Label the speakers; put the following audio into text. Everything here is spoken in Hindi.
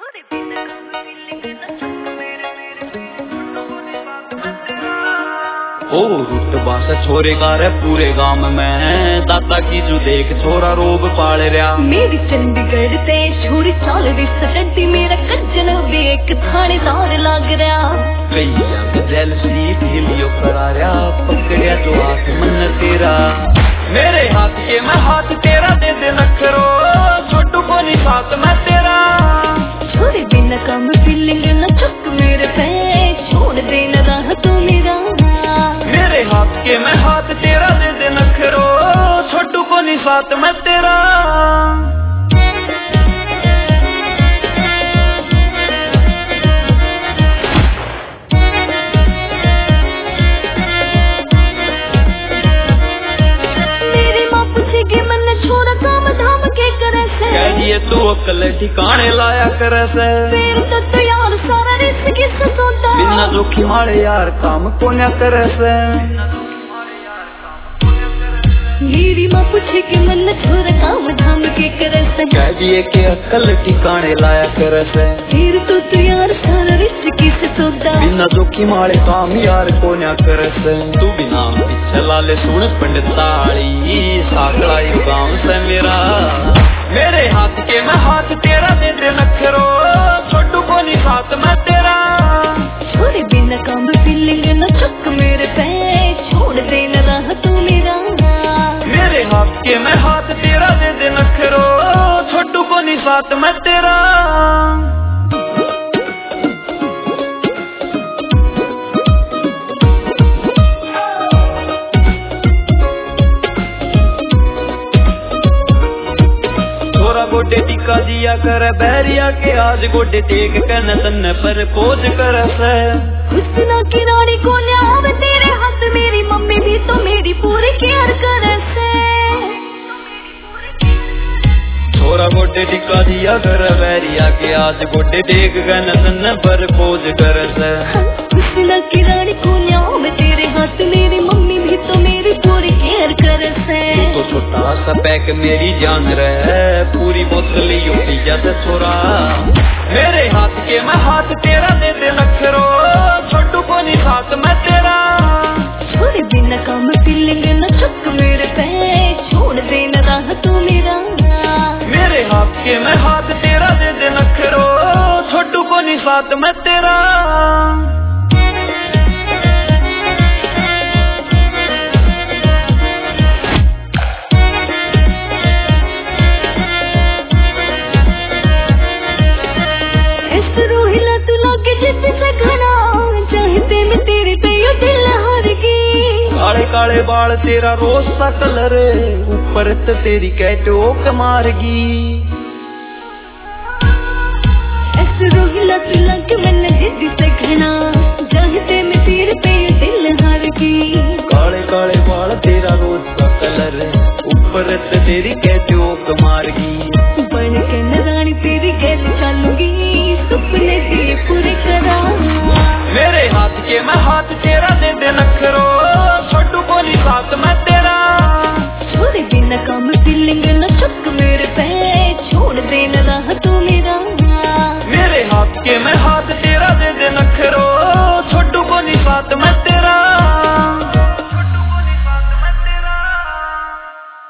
Speaker 1: ओ रुतबा से छोरे का रे पूरे गांव में दादा की जो देख छोरा रोब पाल रहा।
Speaker 2: मेरी चंडीगढ़ ते छोरी चाल दी सटटी मेरा कज्जन भी एक थानेदार लाग रहा।
Speaker 1: कई जेल सीट हिलियो करा रहा पकड़िया जो हाथ मन तेरा मेरे हाथ के मैं हाथ तेरा दे दे नखरो छोटू को नहीं साथ मैं तेरा।
Speaker 2: छोरे बिना काम फीलिंग न चुक मेरे पे छोड़ देना राह तू मेरा।
Speaker 1: मेरे हाथ के मैं हाथ तेरा दे दे नखरो छोटू को नहीं साथ मैं तेरा।
Speaker 2: मेरी माँ पूछेगी मैंने छोड़ा काम धाम के करे से।
Speaker 1: कह दिए तू अकल ठिकाने लाया करे से।
Speaker 2: फिर तो यार सारा रिस्क किस सोता
Speaker 1: बिना जोखिम वाले यार काम कोन्या करे से।
Speaker 2: मेरी माँ पूछे कि मन छोरा काम धाम के करे से।
Speaker 1: कह दिए के अकल ठिकाने लाया करे से।
Speaker 2: फिर तो यार सारा रिस्क किस सोता
Speaker 1: बिना जोखिम वाले काम यार कोन्या करे से। तू बिना चला ले सुन पंडिताली साकड़ा गाँव से मेरा। मेरे हाथ के मैं हाथ तेरा दे दे नखरो छोटू को नहीं साथ मैं तेरा।
Speaker 2: छोरे बिना काम फीलिंग न चुक मेरे पे छोड़ देना राह तू मेरा।
Speaker 1: मेरे हाथ के मैं हाथ तेरा दे दे नखरो छोटू को नहीं साथ मैं तेरा। गोडे टिका दिया कर बैरिया के आज गोडे टेक कन तन पर पोज कर से।
Speaker 2: हुस्ना की रानी को न्याव तेरे हाथ मेरी मम्मी भी तो मेरी पूरी केयर करे से।
Speaker 1: छोरा गोडे टिका दिया कर बैरिया के आज गोडे टेक कन तन पर पोज कर से।
Speaker 2: हुस्ना की रानी को न्याव तेरे हाथ मेरी मम्मी भी तो मेरी पूरी केयर करे से।
Speaker 1: तो छोटा सा पैक मेरी जान रहे पूरी बोतल योटी जैसे छोरा। मेरे हाथ के मैं हाथ तेरा दे दे नखरो छोटू को नहीं साथ मैं तेरा।
Speaker 2: छोरे बिना काम फीलिंग न चुक मेरे पे छोड़ देना राह तू मेरा।
Speaker 1: मेरे हाथ के मैं हाथ तेरा दे दे नखरो छोटू को नहीं साथ मैं तेरा। काले काले बाल तेरा रोज सा कलर ऊपर तो तेरी कैटोक मारगी।
Speaker 2: ऐसे रोहिला तू लग मन जिद्दी से घना चाहते मैं तेरे पे दिल हार गई।
Speaker 1: काले काले बाल तेरा रोज सा कलर ऊपर तो तेरी कैटोक मारगी।
Speaker 2: बन के न रानी तेरी गैल चलूंगी सपने दिए पूरे करा।
Speaker 1: मेरे हाथ के मैं हाथ तेरा दे दे नखरो छोटू को नहीं साथ मैं तेरा।
Speaker 2: छोरे बिना काम फीलिंग न चुक